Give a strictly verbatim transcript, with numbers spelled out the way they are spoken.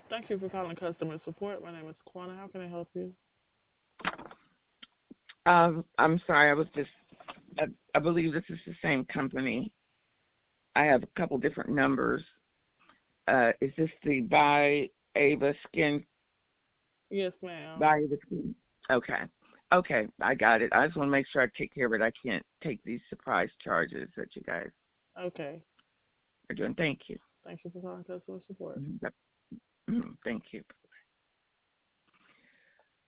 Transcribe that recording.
Thank you for calling customer support. My name is Quana. How can I help you? Um, I'm sorry, I was just, I, I believe this is the same company. I have a couple different numbers. Uh, is this the Buy Ava Skin, Yes, ma'am. Buy Ava Skin? Okay. Okay, I got it. I just want to make sure I take care of it. I can't take these surprise charges that you guys Okay. are doing. Thank you. Thank you for calling customer support. Mhm. Mhm. Thank you.